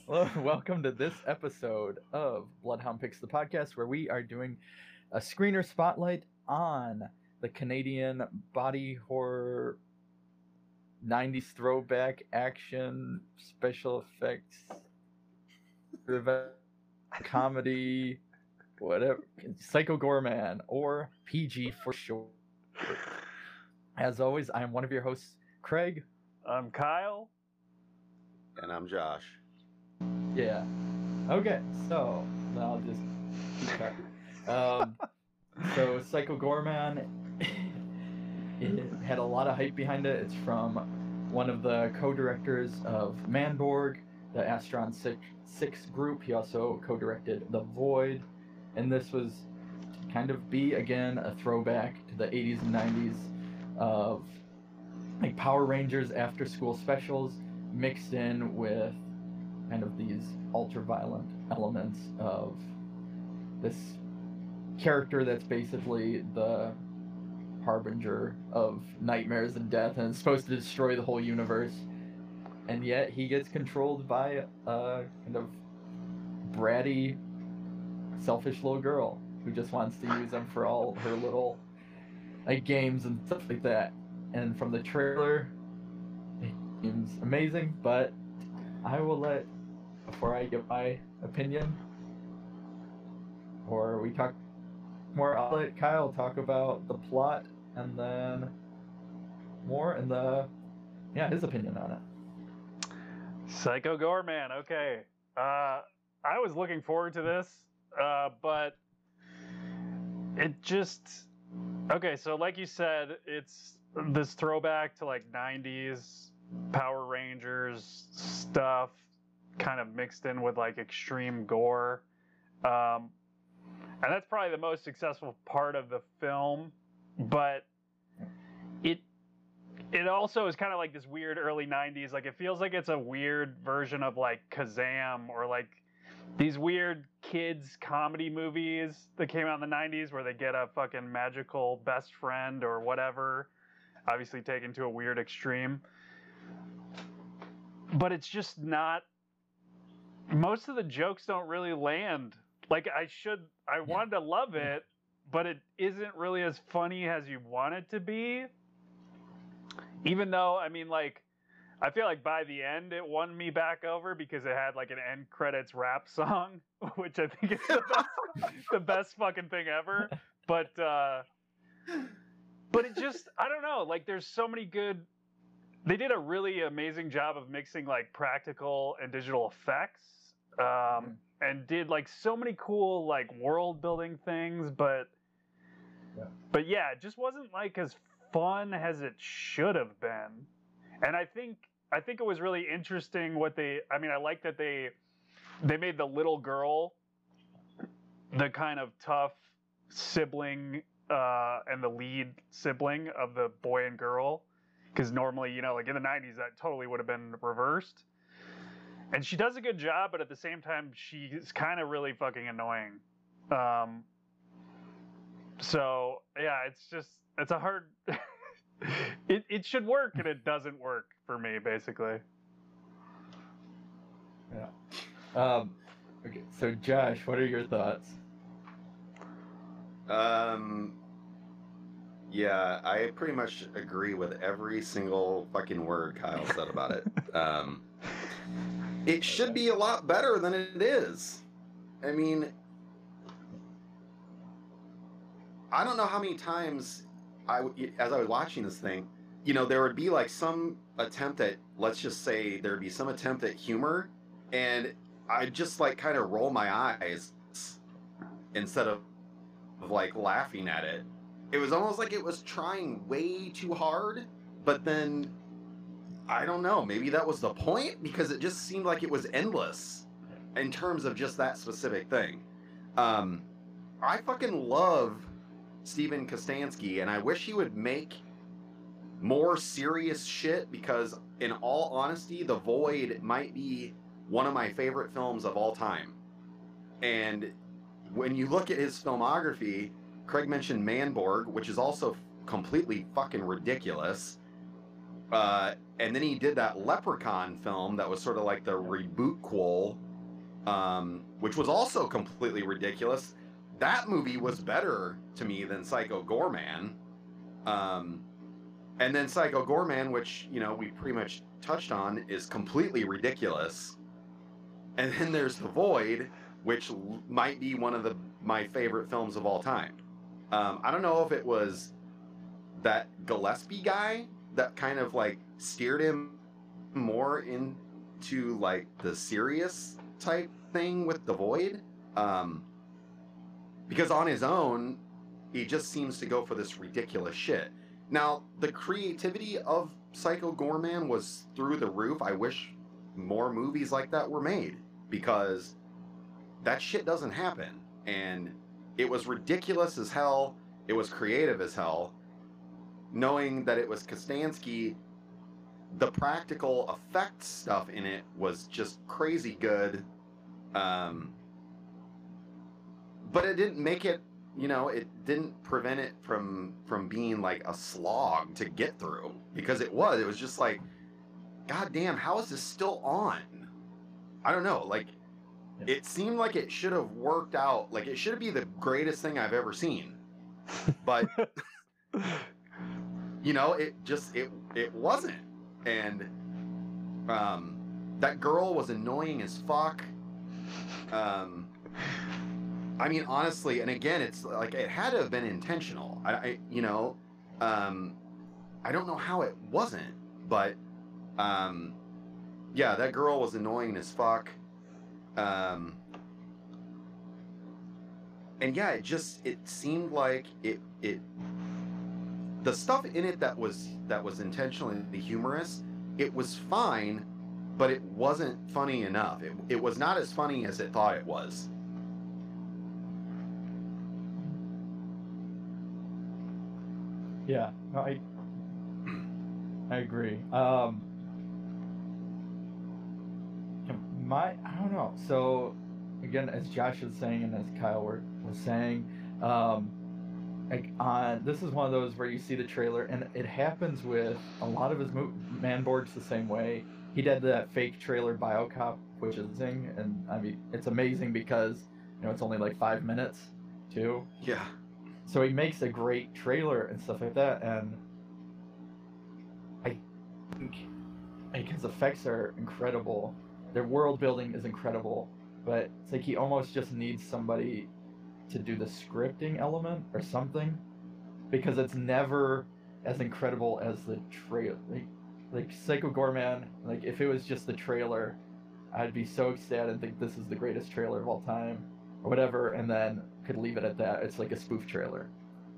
Hello, welcome to this episode of Bloodhound Picks the podcast, where we are doing a screener spotlight on the Canadian body horror 90s throwback action special effects comedy, whatever, Psycho Goreman, or PG for short. As always, I am one of your hosts, Craig. I'm Kyle. And I'm Josh. Yeah. Okay, so I'll just keep track. So Psycho Goreman, it had a lot of hype behind it. It's from one of the co-directors of Manborg, the Astron 6 group. He also co-directed The Void, and this was to kind of be, again, a throwback to the 80s and 90s of like Power Rangers after-school specials mixed in with kind of these ultra-violent elements of this character that's basically the harbinger of nightmares and death, and is supposed to destroy the whole universe, and yet he gets controlled by a kind of bratty, selfish little girl who just wants to use him for all her little like games and stuff like that. And from the trailer, it seems amazing, but I will let, before I give my opinion, or we talk more, I'll let Kyle talk about the plot and then more and his opinion on it. Psycho Goreman. Okay. I was looking forward to this, but it just... Okay, so like you said, it's this throwback to like 90s Power Rangers stuff, kind of mixed in with like extreme gore. And that's probably the most successful part of the film, but it also is kind of like this weird early 90s, like it feels like it's a weird version of like Kazam, or like these weird kids comedy movies that came out in the 90s where they get a fucking magical best friend or whatever, obviously taken to a weird extreme. But it's just not, most of the jokes don't really land. Like I wanted to love it, but it isn't really as funny as you want it to be. Even though, I mean, like, I feel like by the end it won me back over because it had like an end credits rap song, which I think is the best fucking thing ever. But it just, I don't know, like there's so many good, they did a really amazing job of mixing like practical and digital effects. And did like so many cool like world building things, but yeah, it just wasn't like as fun as it should have been. And I think it was really interesting what I like that they made the little girl the kind of tough sibling and the lead sibling of the boy and girl, because normally, you know, like in the 90s that totally would have been reversed. And she does a good job, but at the same time, she's kind of really fucking annoying. So, yeah, it's a hard... it should work, and it doesn't work for me, basically. Yeah. Okay, so Josh, what are your thoughts? Yeah, I pretty much agree with every single fucking word Kyle said about it. It should be a lot better than it is. I mean, I don't know how many times as I was watching this thing, you know, there would be like some attempt at, let's just say there'd be some attempt at humor, and I'd just like kind of roll my eyes instead of like laughing at it. It was almost like it was trying way too hard, but then I don't know, maybe that was the point, because it just seemed like it was endless in terms of just that specific thing. I fucking love Steven Kostanski, and I wish he would make more serious shit, because in all honesty, The Void might be one of my favorite films of all time. And when you look at his filmography, Craig mentioned Manborg, which is also completely fucking ridiculous. And then he did that Leprechaun film that was sort of like the reboot Quol, which was also completely ridiculous. That movie was better to me than Psycho Goreman. And then Psycho Goreman, which, you know, we pretty much touched on, is completely ridiculous. And then there's The Void, which might be one of my favorite films of all time. I don't know if it was that Gillespie guy that kind of like steered him more into like the serious type thing with The Void. Because on his own, he just seems to go for this ridiculous shit. Now, the creativity of Psycho Goreman was through the roof. I wish more movies like that were made, because that shit doesn't happen. And it was ridiculous as hell. It was creative as hell. Knowing that it was Kostansky, the practical effects stuff in it was just crazy good. But it didn't make it, you know, it didn't prevent it from being like a slog to get through, because it was just like, God damn, how is this still on? I don't know, like, it seemed like it should have worked out, like it should be the greatest thing I've ever seen, but you know, it wasn't. And that girl was annoying as fuck. I mean, honestly, and again, it's like, it had to have been intentional. I you know, I don't know how it wasn't, but yeah, that girl was annoying as fuck. And yeah, it seemed like it the stuff in it that was intentionally humorous, it was fine, but it wasn't funny enough. It was not as funny as it thought it was. Yeah, no, I agree. I don't know. So again, as Josh was saying, and as Kyle was saying, this is one of those where you see the trailer, and it happens with a lot of his Manborg's the same way. He did that fake trailer Biocop, which is zing, and I mean, it's amazing because, you know, it's only like 5 minutes too. Yeah. So he makes a great trailer and stuff like that, and I think his effects are incredible. Their world building is incredible, but it's like he almost just needs somebody to do the scripting element or something, because it's never as incredible as the trailer. Like Psycho Goreman, like if it was just the trailer, I'd be so ecstatic and think this is the greatest trailer of all time, or whatever, and then could leave it at that. It's like a spoof trailer.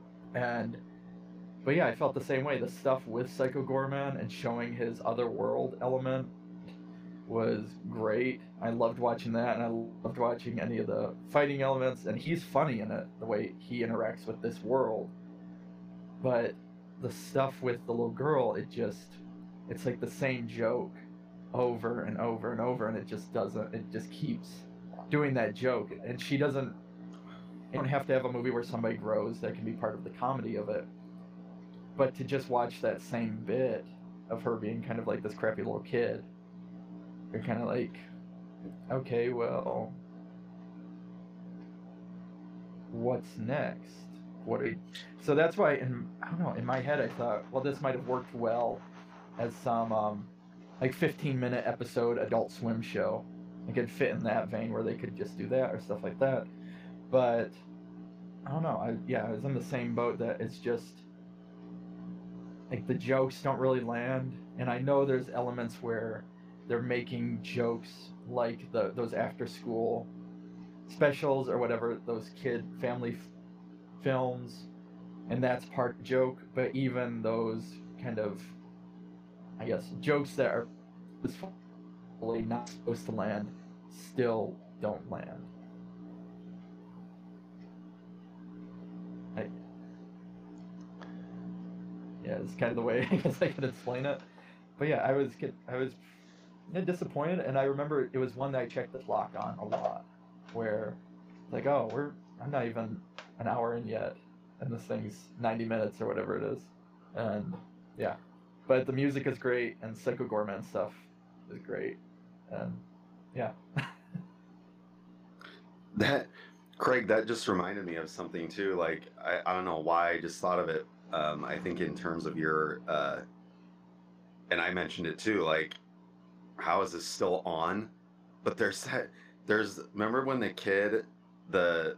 But yeah, I felt the same way. The stuff with Psycho Goreman and showing his other world element was great. I loved watching that, and I loved watching any of the fighting elements, and he's funny in it, the way he interacts with this world. But the stuff with the little girl, it's like the same joke over and over and over, and it just keeps doing that joke. And you don't have to have a movie where somebody grows. That can be part of the comedy of it. But to just watch that same bit of her being kind of like this crappy little kid, you're kind of like, okay, well, what's next? So that's why, I don't know, in my head I thought, well, this might have worked well as some like 15-minute episode Adult Swim show. It could fit in that vein where they could just do that or stuff like that. But I don't know. I was in the same boat, that it's just like the jokes don't really land, and I know there's elements where they're making jokes like those after school specials or whatever, those kid family films, and that's part joke. But even those kind of, I guess, jokes that are not supposed to land still don't land. Yeah, it's kind of the way I guess I could explain it. But yeah, I was disappointed, and I remember it was one that I checked the clock on a lot, where like, oh, I'm not even an hour in yet, and this thing's 90 minutes or whatever it is, and yeah, but the music is great, and Psycho Goreman stuff is great, and yeah. That, Craig, that just reminded me of something too. Like I don't know why I just thought of it. I think in terms of your and I mentioned it too. Like, how is this still on? But there's remember when the kid, the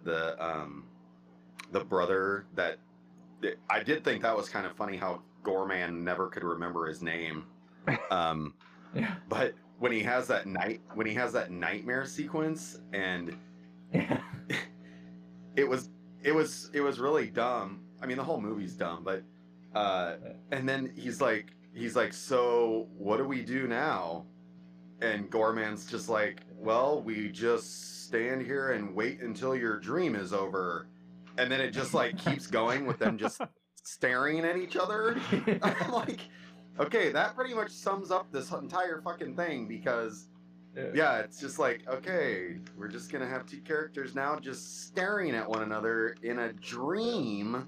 brother that I did think that was kind of funny how Gorman never could remember his name. Yeah. But when he has that nightmare sequence, and Yeah. it was really dumb. I mean, the whole movie's dumb, but and then he's like, so what do we do now? And Gorman's just like, well, we just stand here and wait until your dream is over. And then it just like keeps going with them just staring at each other. I'm like, okay, that pretty much sums up this entire fucking thing, because yeah, it's just like, okay, we're just gonna have two characters now just staring at one another in a dream.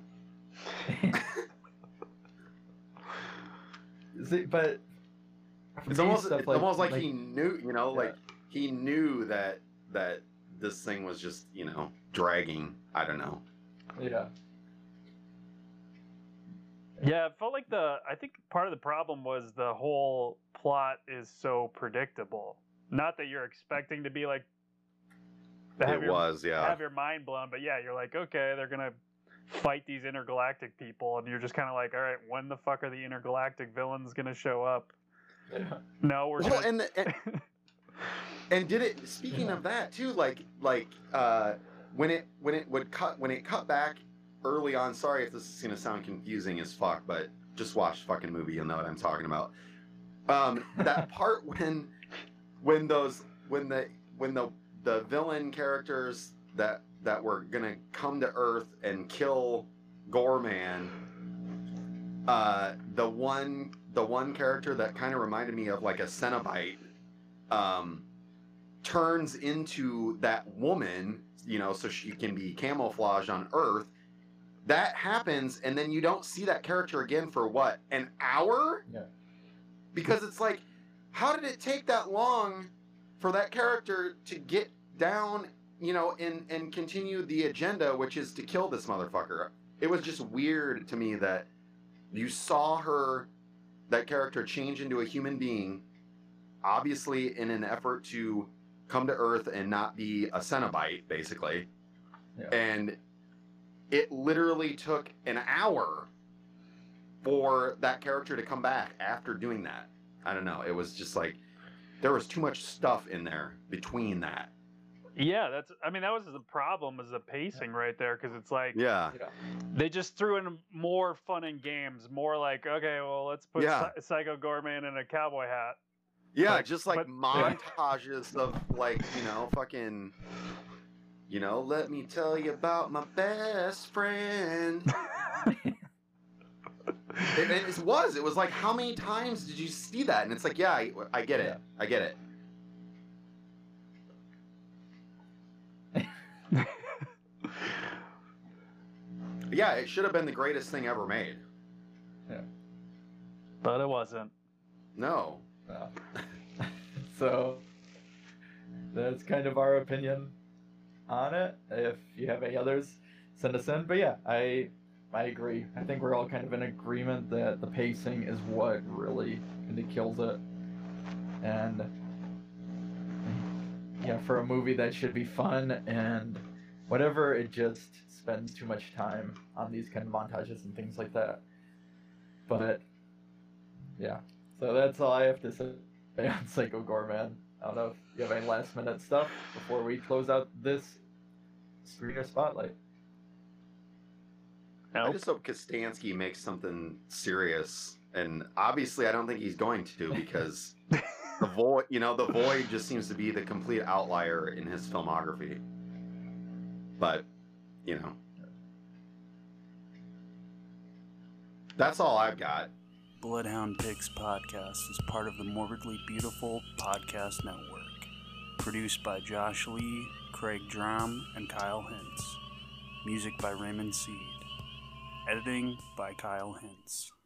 See, but It's almost like he knew, you know, like he knew that this thing was just, you know, dragging. I don't know. Yeah. Yeah, it felt like I think part of the problem was the whole plot is so predictable. Not that you're expecting to be like, have your mind blown, but yeah, you're like, okay, they're gonna fight these intergalactic people, and you're just kind of like, all right, when the fuck are the intergalactic villains gonna show up? Yeah. No, we're gonna... and did it? Speaking of that too, like when it cut back early on. Sorry if this is gonna sound confusing as fuck, but just watch the fucking movie, you'll know what I'm talking about. That part when the villain characters that were gonna come to Earth and kill Gorman, the one character that kind of reminded me of like a Cenobite, turns into that woman, you know, so she can be camouflaged on Earth. That happens, and then you don't see that character again for what, an hour? Yeah. Because it's like, how did it take that long for that character to get down, you know, and continue the agenda, which is to kill this motherfucker? It was just weird to me that you saw that character change into a human being, obviously in an effort to come to Earth and not be a Cenobite, basically. Yeah. And it literally took an hour for that character to come back after doing that. I don't know. It was just like, there was too much stuff in there between that. Yeah, that was the problem, is the pacing right there, because it's like, yeah, they just threw in more fun and games, more like, okay, well, let's put Psycho Goreman in a cowboy hat. Yeah, just like montages of like, you know, fucking, you know, let me tell you about my best friend. It was like, how many times did you see that? And it's like, yeah, I get it. I get it. Yeah, it should have been the greatest thing ever made. Yeah. But it wasn't. No. So that's kind of our opinion on it. If you have any others, send us in. But yeah, I agree. I think we're all kind of in agreement that the pacing is what really kind of kills it. And yeah, for a movie that should be fun and whatever, it just spends too much time on these kind of montages and things like that. But yeah, so that's all I have to say on Psycho Goreman. I don't know if you have any last minute stuff before we close out this screener spotlight. Nope. I just hope Kostansky makes something serious, and obviously I don't think he's going to, because the Void just seems to be the complete outlier in his filmography. But, you know, that's all I've got. Bloodhound Pigs Podcast is part of the Morbidly Beautiful Podcast Network. Produced by Josh Lee, Craig Drum, and Kyle Hintz. Music by Raymond Seed. Editing by Kyle Hintz.